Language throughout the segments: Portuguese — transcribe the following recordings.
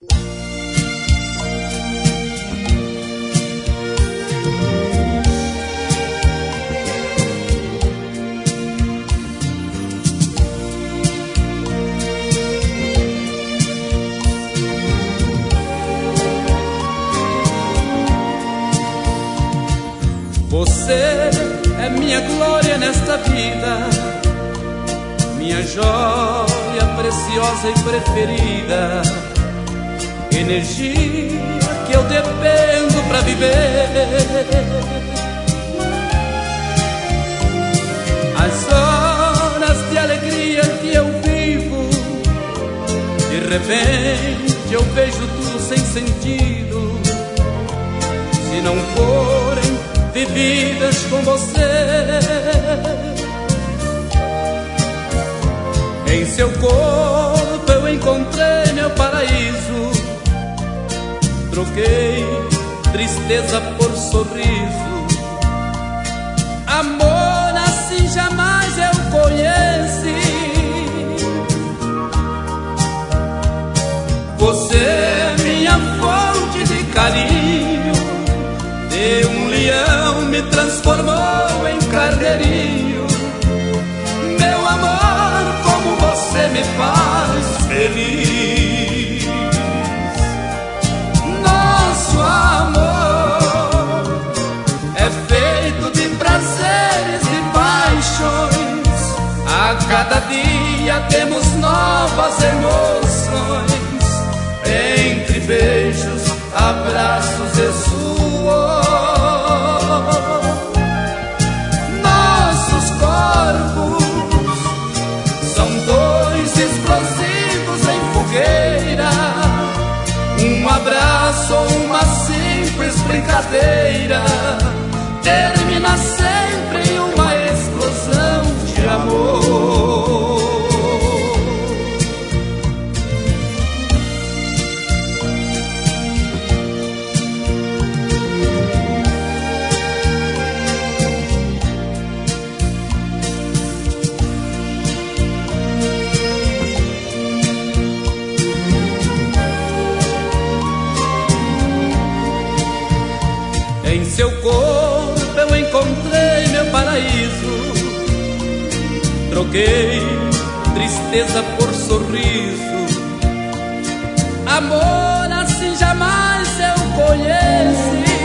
Você é minha glória nesta vida, minha joia preciosa e preferida, energia que eu dependo pra viver. As horas de alegria que eu vivo, de repente eu vejo tudo sem sentido, se não forem vividas com você. Em seu corpo eu encontrei meu paraíso, troquei tristeza por sorriso. Amor assim jamais eu conheci. Você é minha fonte de carinho, de um leão me transformou em carneirinho. Meu amor, como você me faz feliz. Nosso amor é feito de prazeres e paixões. A cada dia temos novas emoções, entre beijos, abraços e suor. Nossos corpos são dois explosivos em fogueira, um abraço ou uma simples brincadeira termina sempre em uma explosão de amor. Em seu corpo eu encontrei meu paraíso, troquei tristeza por sorriso. Amor assim jamais eu conheci.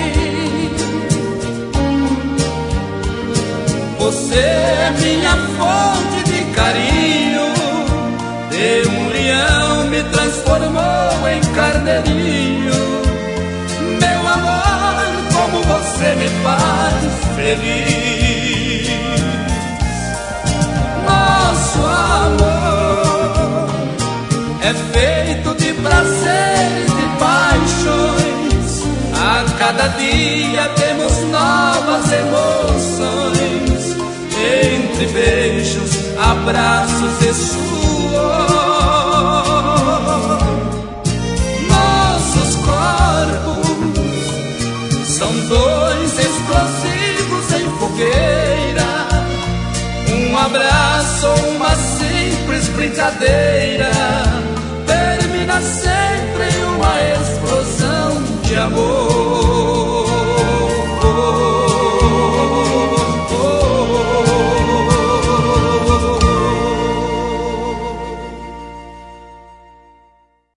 Você é minha fonte de carinho, de um leão me transformou em carneirinho. Meu amor, como você me faz feliz. Nosso amor é feito de prazeres e paixões. A cada dia temos novas emoções, entre beijos, abraços e suor. Nossos corpos são dois explosivos em fogueira, um abraço ou uma simples brincadeira termina sempre